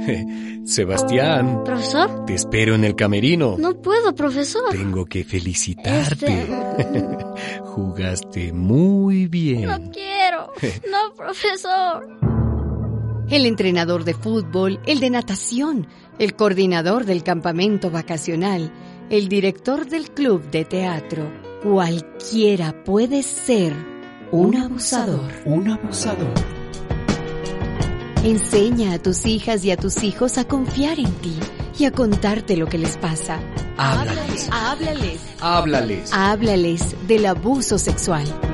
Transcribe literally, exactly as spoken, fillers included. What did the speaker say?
Sebastián. ¿Profesor? Te espero en el camerino. No puedo, profesor. Tengo que felicitarte. Este... Jugaste muy bien. No quiero. No, profesor. El entrenador de fútbol, el de natación, el coordinador del campamento vacacional, el director del club de teatro. Cualquiera puede ser un abusador. Un abusador. Enseña a tus hijas y a tus hijos a confiar en ti y a contarte lo que les pasa. Háblales. Háblales. Háblales. Háblales del abuso sexual.